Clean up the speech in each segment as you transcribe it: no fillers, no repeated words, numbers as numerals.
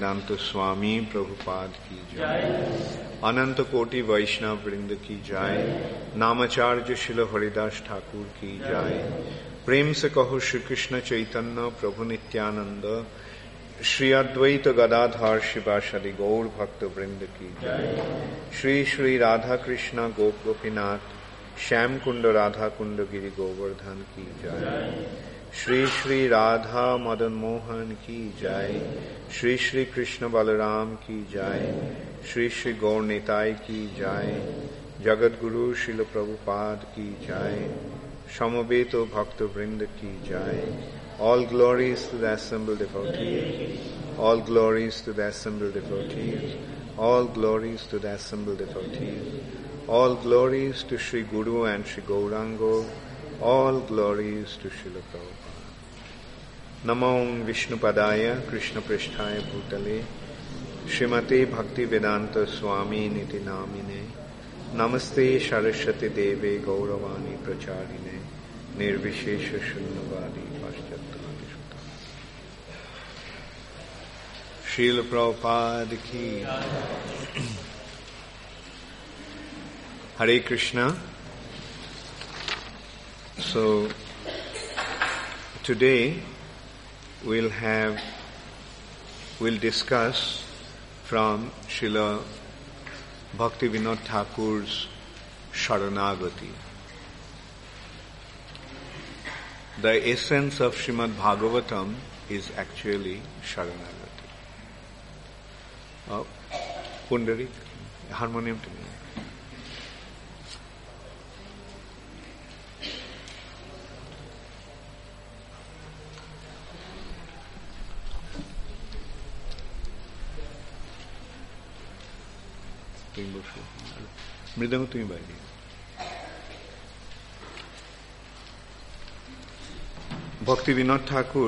Bhaktivedanta Swami Prabhupada ki jai. Ananta Koti Vaishnava Vrinda ki jai. Namacharya Srila Haridas Thakur ki jai. Prem se kaho Shri Krishna Chaitanya Prabhu Nityananda Shri Advaita Gadadhar Shivashadi Gaur Bhakta Vrinda ki jai. Shri Shri Radha Krishna Gop Gopinath Shyam Kunda Radha Kunda Giri Govardhan ki jai. Shri Shri Radha Madan Mohan ki jai. Shri Shri Krishna Balaram ki jai. Shri Shri Gaur Nitai ki jai. Jagat Guru Srila Prabhupada ki jai. Shamabeto Bhakta Vrinda ki jai. All glories to the assembled devotees. All glories to the assembled devotees. All glories to the assembled devotees. All glories to Sri Guru and Sri Gaurango. All glories to Srila Prabhupada. Namo Vishnupadaya Krishna Pristhaya Bhutale Srimate Bhakti Vedanta Swami Niti Namine Namaste Saraswati Deve Gauravani Pracharine Nirvishesha Shunnavadi Paschattanadi Sutta. Srila Prabhupada ki Hare Krishna. So today we'll discuss from Srila Bhaktivinoda Thakur's Sharanagati. The essence of Srimad Bhagavatam is actually Sharanagati. Pundarik, harmonium to me. মৃদঙ্গ তুমি বাইরে। Bhaktivinoda Thakur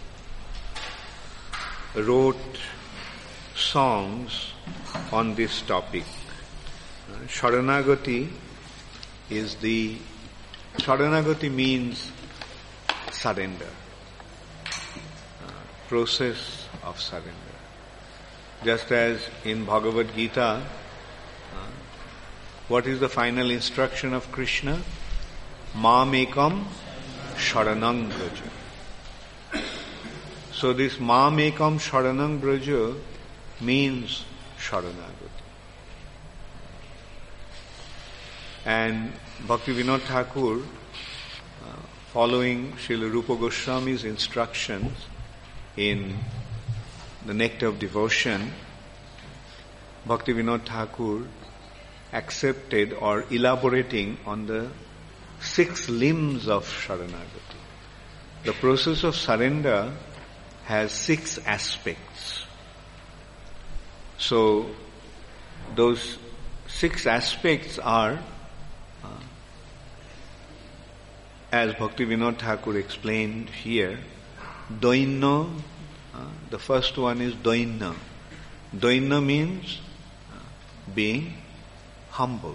wrote songs on this topic. Sharanagati means surrender, process of surrender. Just as in Bhagavad Gita, what is the final instruction of Krishna? Mam ekam sharanang braja. So this Mam ekam sharanang braja means Sharanagati. And Bhaktivinoda Thakur, following Srila Rupa Goswami's instructions in the Nectar of Devotion, Bhaktivinoda Thakur accepted or elaborating on the 6 limbs of Sharanagati. The process of surrender has 6 aspects. So those 6 aspects are, as Bhaktivinoda Thakur explained here, Daina. The first one is Daina. Daina means being humble,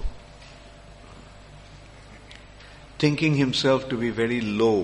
thinking himself to be very low.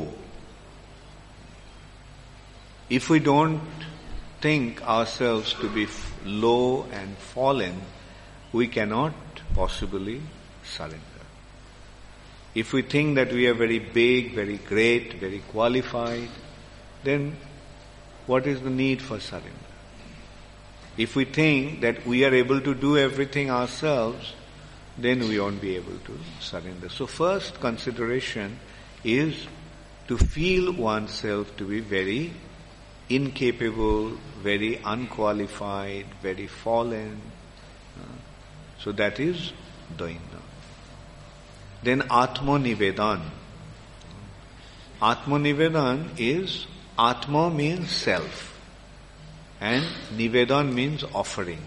If we don't think ourselves to be low and fallen, we cannot possibly surrender. If we think that we are very big, very great, very qualified, then what is the need for surrender? If we think that we are able to do everything ourselves, then we won't be able to surrender. So first consideration is to feel oneself to be very incapable, very unqualified, very fallen. So that is Daina. Then Atma Nivedan. Atma Nivedan is, Atma means self and Nivedan means offering.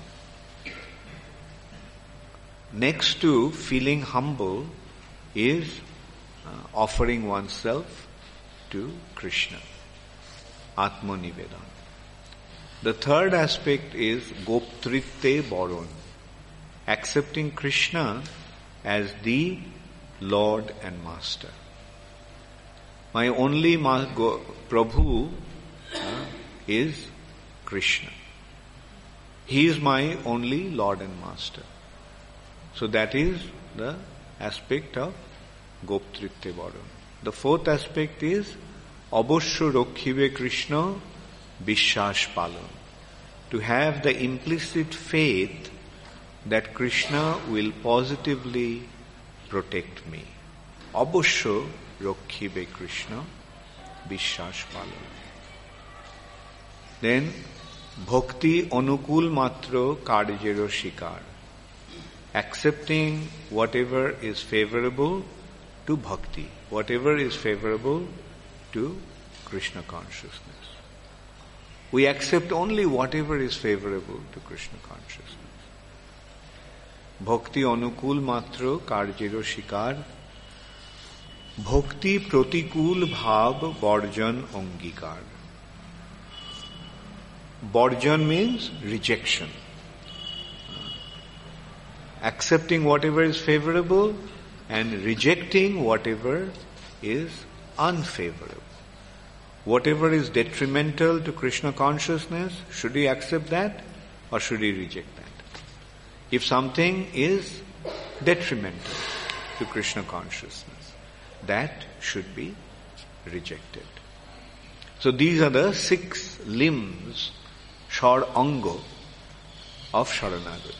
Next to feeling humble is offering oneself to Krishna. Atma Nivedan. The third aspect is Goptritte Boron. Accepting Krishna as the Lord and Master. My only Prabhu is Krishna. He is my only Lord and Master. So that is the aspect of Goptritte Baran. The fourth aspect is Abosho Rokhibe Krishna Vishwas Palon. To have the implicit faith that Krishna will positively protect me. Abosho Rokhibe Krishna Vishwas Palon. Then Bhakti Anukul Matro Karjero Shikar. Accepting whatever is favorable to bhakti, whatever is favorable to Krishna consciousness. We accept only whatever is favorable to Krishna consciousness. Bhakti Anukul Matro Karjero Shikar. Bhakti Pratikul Bhav Barjan Angikar. Barjan means rejection. Accepting whatever is favorable and rejecting whatever is unfavorable. Whatever is detrimental to Krishna consciousness, should we accept that or should we reject that? If something is detrimental to Krishna consciousness, that should be rejected. So these are the 6 limbs, Shar Anga, of Sharanagati.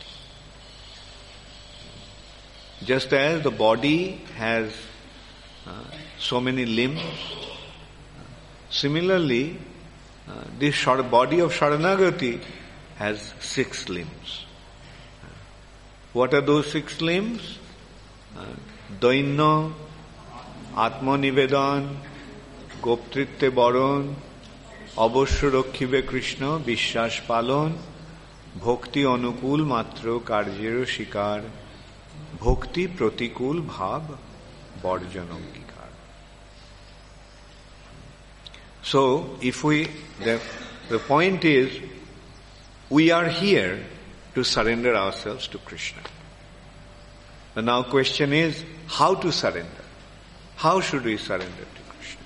Just as the body has so many limbs, similarly, this body of Sharanagati has 6 limbs. What are those 6 limbs? Daina, Atma Nivedan, Goptritte Baran, Abosho Rokhibe Krishna Vishwas Palon, Bhakti Anukul Matro Karjero Shikar, Bhakti Pratikul Bhav Barjan Angikar. So, the point is, we are here to surrender ourselves to Krishna. The now question is, how to surrender? How should we surrender to Krishna?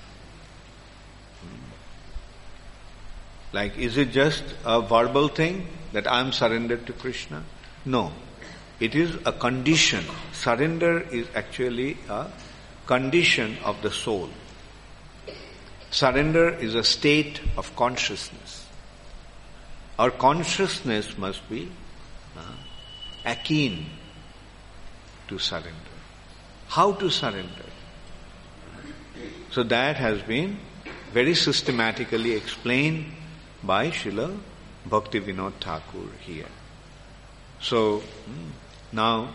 Like, is it just a verbal thing that I am surrendered to Krishna? No. It is a condition. Surrender is actually a condition of the soul. Surrender is a state of consciousness. Our consciousness must be akin to surrender. How to surrender? So that has been very systematically explained by Srila Bhaktivinoda Thakur here. So, now,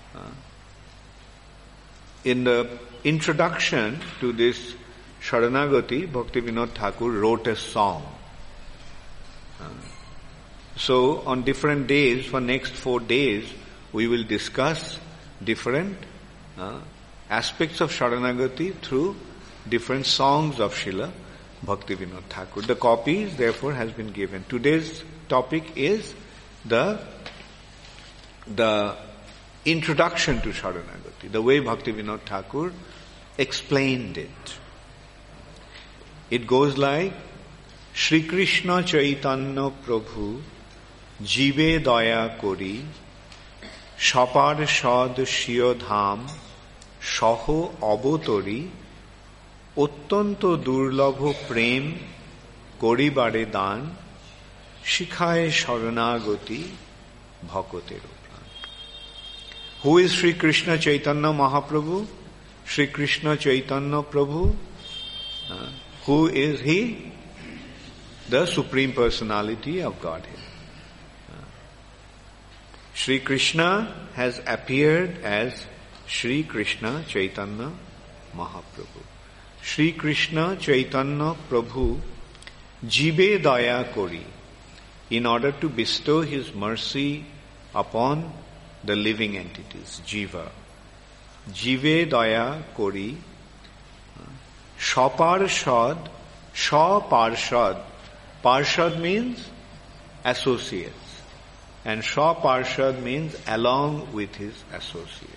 in the introduction to this Sharanagati, Bhaktivinoda Thakur wrote a song. So, on different days, for next 4 days, we will discuss different aspects of Sharanagati through different songs of Srila Bhaktivinoda Thakur. The copies, therefore, has been given. Today's topic is the introduction to Sharanagati, the way Bhaktivinoda Thakur explained it. It goes like, Shri Krishna Chaitanya Prabhu Jive Daya Kori Shapar Shad Shiyo Dham Shoho Abotori Ottanto Durlabho Prem Koribare Dan Shikhaye Sharanagati Bhakotero. Who is Sri Krishna Chaitanya Mahaprabhu? Sri Krishna Chaitanya Prabhu. Who is he? The Supreme Personality of Godhead. Sri Krishna has appeared as Sri Krishna Chaitanya Mahaprabhu. Sri Krishna Chaitanya Prabhu Jive Daya Kori, in order to bestow his mercy upon the living entities, Jiva. Jive Daya Kori Shaparshad, Shaparshad. Parshad means associates. And Shaparshad means along with his associates.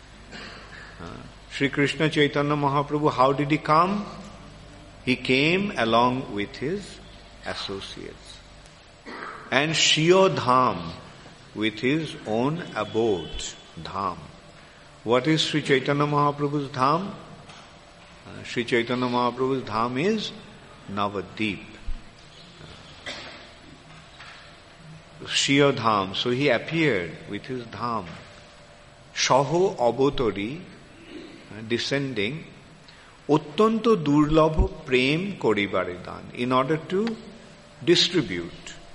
Sri Krishna Chaitanya Mahaprabhu, how did he come? He came along with his associates. and Shio Dham, with his own abode, Dham. What is Sri Chaitanya Mahaprabhu's Dham? Sri Chaitanya Mahaprabhu's Dham is Navadip. Shio Dham. So he appeared with his Dham. Shaho Abotori, descending, Ottanto Durlabho Prem Koribare Dan, in order to distribute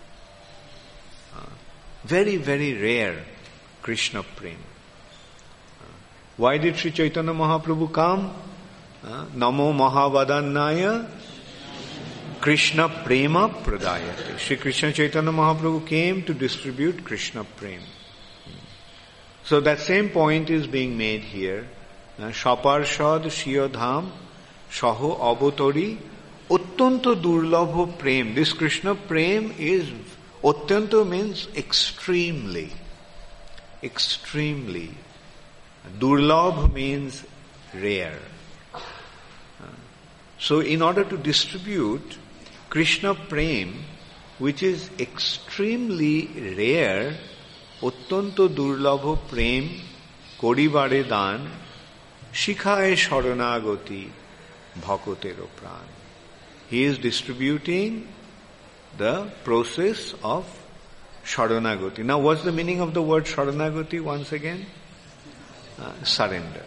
very, very rare Krishna Prem. Why did Sri Chaitanya Mahaprabhu come? Namo Mahavadannaya Krishna Prema Pradayate. Sri Krishna Chaitanya Mahaprabhu came to distribute Krishna Prem. So that same point is being made here. Shaparshad Shio Dham Shaho Abotori Ottanto Durlabho Prem. This Krishna Prem is, Ottanto means extremely. Extremely. Durlabh means rare. So in order to distribute Krishna Prem, which is extremely rare, Ottanto Durlabho Prem Koribare Dan Shikhaye Sharanagati Bhakotero Pran. He is distributing the process of Sharanagati. Now what's the meaning of the word Sharanagati once again? Surrender.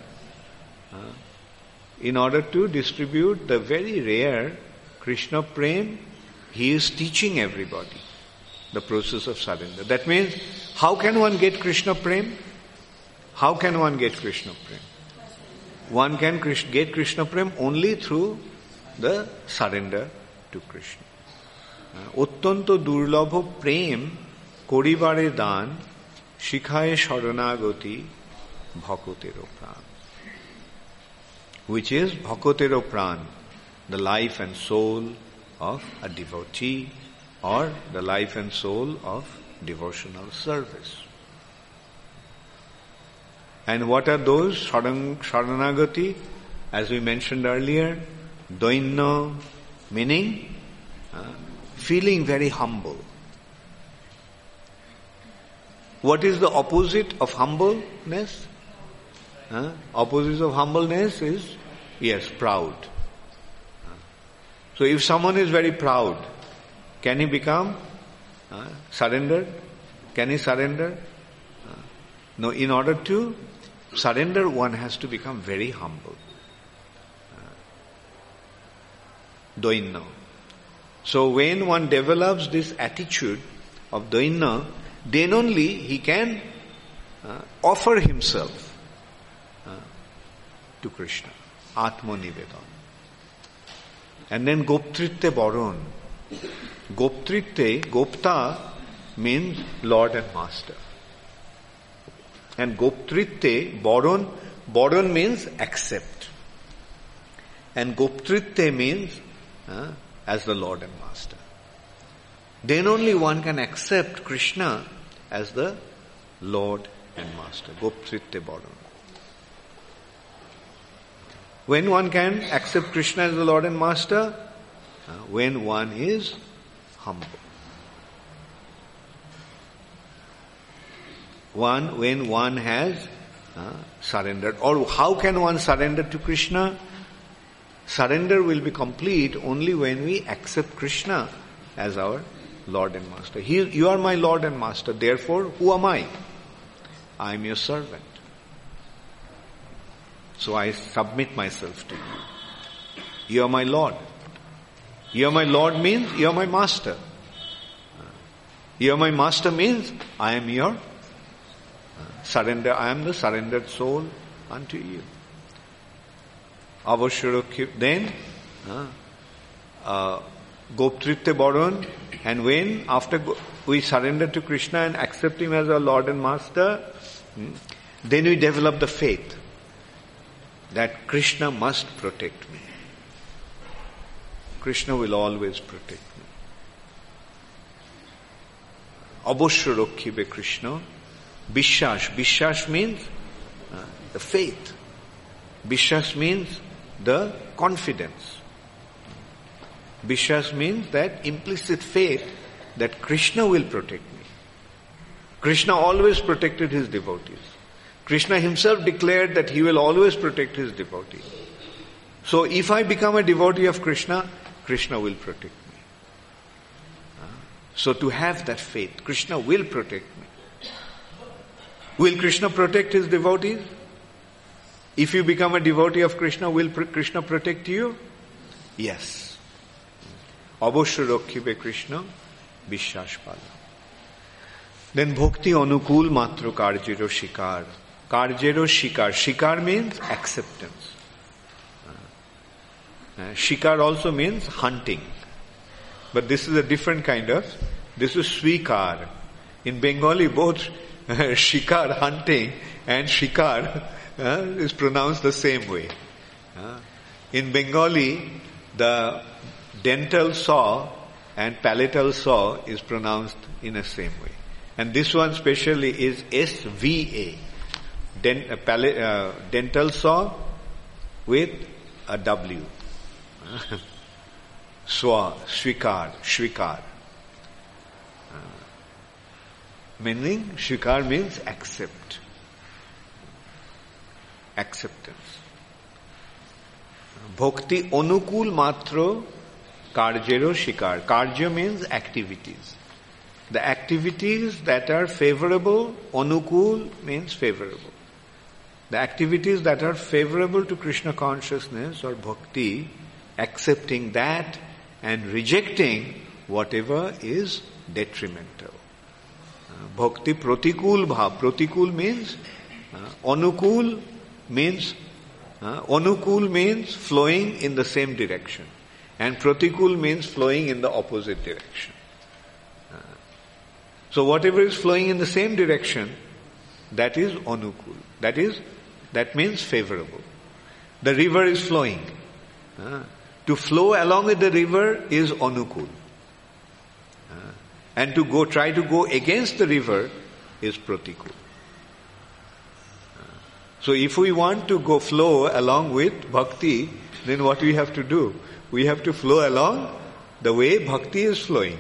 In order to distribute the very rare Krishna Prem, he is teaching everybody the process of surrender. That means, how can one get Krishna Prem? How can one get Krishna Prem? One can get Krishna Prem only through the surrender to Krishna. Ottanto Durlabho Prem Koribare Dan Shikhaye Sharanagati Bhakotero Pran, which is Bhakotero Pran, the life and soul of a devotee or the life and soul of devotional service. And what are those? Sharanagati, as we mentioned earlier, Doinna, meaning feeling very humble. What is the opposite of humbleness? Opposite of humbleness is, yes, proud. So if someone is very proud, can he become surrendered? Can he surrender? No, in order to surrender, one has to become very humble. Doinna. So when one develops this attitude of Doinna, then only he can offer himself to Krishna. Atma Nivedan. And then Goptritte Baron. Goptritte, Gopta means Lord and Master. And Goptritte, Baron means accept. And Goptritte means as the Lord and Master. Then only one can accept Krishna as the Lord and Master. Goptritte Baron. When one can accept Krishna as the Lord and Master? When one is humble. When one has surrendered. Or how can one surrender to Krishna? Surrender will be complete only when we accept Krishna as our Lord and Master. You are my Lord and Master. Therefore, who am I? I am your servant. So I submit myself to you. You are my Lord. You are my Lord means you are my Master. You are my Master means I am your surrender. I am the surrendered soul unto you. Avasharokhi. Then Goptritte Baron, and when after we surrender to Krishna and accept Him as our Lord and Master, then we develop the faith that Krishna must protect me. Krishna will always protect me. Avashya Rakhibe Krishna. Bishas. Bishas means the faith. Bishas means the confidence. Bishas means that implicit faith that Krishna will protect me. Krishna always protected his devotees. Krishna himself declared that he will always protect his devotees. So if I become a devotee of Krishna, Krishna will protect me. So to have that faith, Krishna will protect me. Will Krishna protect his devotees? If you become a devotee of Krishna, will Krishna protect you? Yes. Abhashya rakhibe Krishna Vishwas pala. Then bhakti anukul matra karjero shikar. Karjero shikar. Shikar means acceptance. Shikar also means hunting. But this is a different kind of, this is swikar. In Bengali, both shikar, hunting, and shikar is pronounced the same way. In Bengali, the dental saw and palatal saw is pronounced in the same way. And this one specially is SVA. Dental saw with a W. Shvikar. Meaning, shvikar means accept. Acceptance. Bhakti anukul matro karjero shikar. Karja means activities. The activities that are favorable, anukul means favorable. The activities that are favorable to Krishna consciousness or bhakti, accepting that and rejecting whatever is detrimental. Bhakti pratikul bhav. Pratikul means anukul means flowing in the same direction, and pratikul means flowing in the opposite direction. So whatever is flowing in the same direction, that is anukul. That means favorable. The river is flowing. To flow along with the river is anukul. And to try to go against the river is pratikul. So if we want to flow along with bhakti, then what we have to do? We have to flow along the way bhakti is flowing.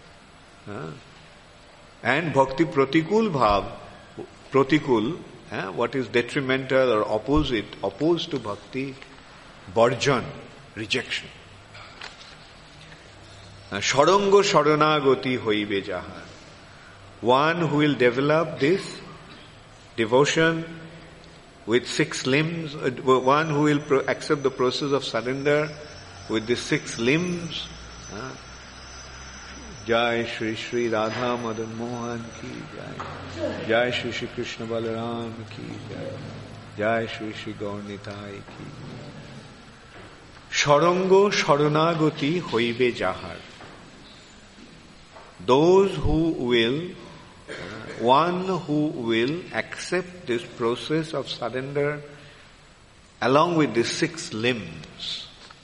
And bhakti pratikul bhav, what is detrimental or opposed to bhakti, barjan, rejection. Sharango sharanagati hoibe jahar. One who will develop this devotion with 6 limbs, one who will accept the process of surrender with the 6 limbs. Jai Shri Shri Radha Madan Mohan ki Jai. Jai Shri Shri Krishna Balaram ki Jai. Jai Shri Shri Gaur Nitai ki. Sharango sharanagati hoibe jahar. Those who will, one who will accept this process of surrender along with the 6 limbs.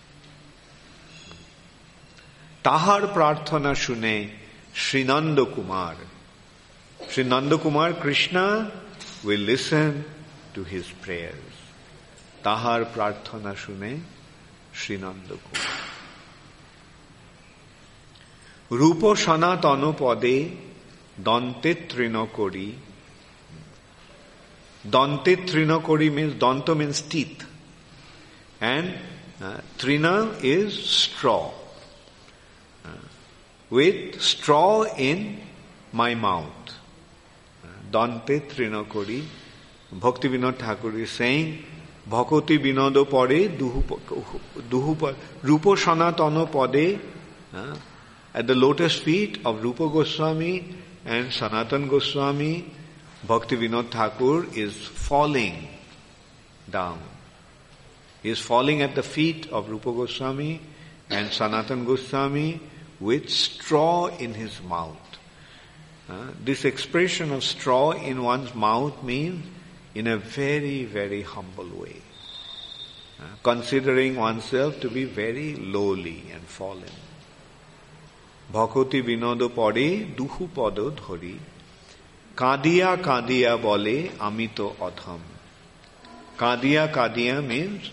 Tahar prarthana shune Sri Nanda Kumar. Sri Nanda Kumar, Krishna will listen to his prayers. Tahar prarthana shune Sri Nanda Kumar. Rupo sanatana pade dante trina kori. Dante trina kori means, danta means teeth. And trina is straw. With straw in my mouth. Dante trina kori. Bhakti Vinod Thakur is saying, Bhakoti Vinodo pade duhu Rupo sanatana pade. At the lotus feet of Rupa Goswami and Sanatan Goswami, Bhakti Vinod Thakur is falling down. He is falling at the feet of Rupa Goswami and Sanatan Goswami with straw in his mouth. This expression of straw in one's mouth means in a very, very humble way. Considering oneself to be very lowly and fallen. Bhakoti Vinodo pade duhu pado dhori. Kadiya kadiya bole amito adham. Kadiya means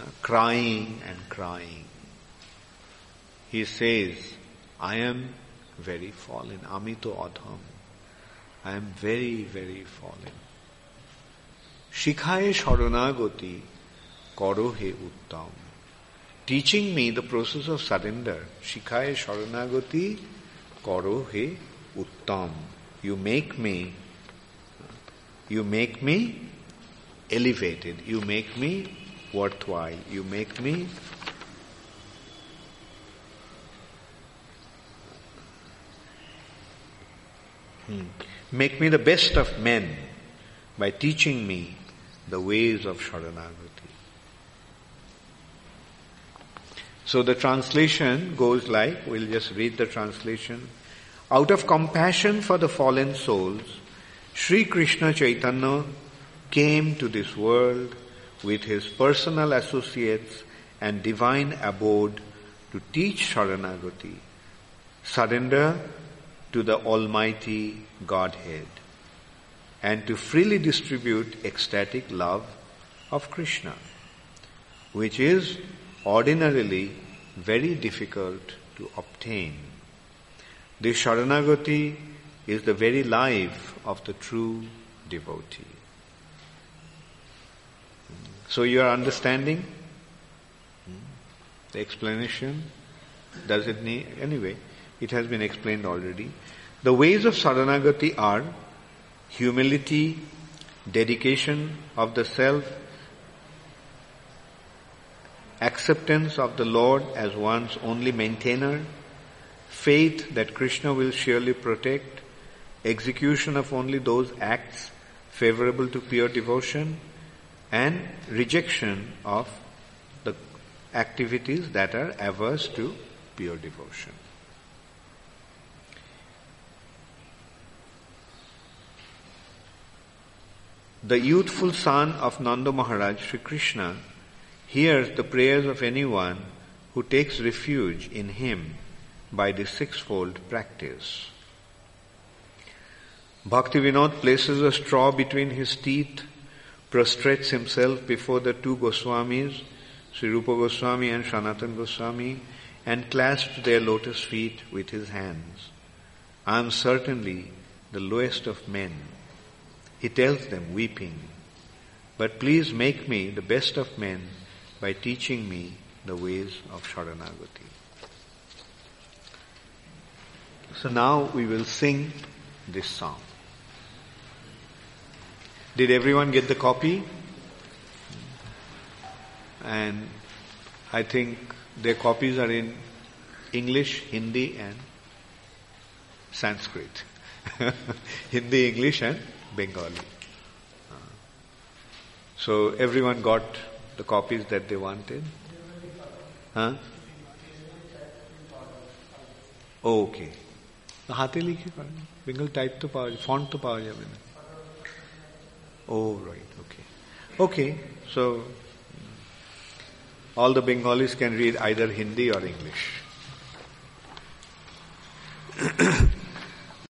crying and crying. He says, I am very fallen. Amito adham. I am very, very fallen. Shikhaye sharanagati karo he uttam. Teaching me the process of surrender. Shikhaye sharanagati karo he uttam. You make me elevated. You make me worthwhile. You make me the best of men by teaching me the ways of Sharanagati. So the translation goes like, we'll just read the translation. Out of compassion for the fallen souls, Sri Krishna Chaitanya came to this world with his personal associates and divine abode to teach Sharanagati, surrender to the Almighty Godhead, and to freely distribute ecstatic love of Krishna, which is ordinarily very difficult to obtain. This Sharanagati is the very life of the true devotee. So you are understanding the explanation? Does it need? Anyway, it has been explained already. The ways of Sharanagati are humility, dedication of the self, acceptance of the Lord as one's only maintainer, faith that Krishna will surely protect, execution of only those acts favorable to pure devotion, and rejection of the activities that are averse to pure devotion. The youthful son of Nanda Maharaj, Sri Krishna, hears the prayers of anyone who takes refuge in him by the sixfold practice. Bhaktivinoda places a straw between his teeth, prostrates himself before the two Goswamis, Sri Rupa Goswami and Sanatana Goswami, and clasps their lotus feet with his hands. I am certainly the lowest of men. He tells them, weeping, but please make me the best of men by teaching me the ways of Sharanagati. So now we will sing this song. Did everyone get the copy? And I think their copies are in English, Hindi and Sanskrit. Hindi, English and Bengali. So everyone got the copies that they wanted? Huh? Oh, okay. হাতে লিখে পারেন Bengal type তো পাওয়া যায় font তো পাওয়া যাবে না Oh, right, okay. Okay, so all the Bengalis can read either Hindi or English.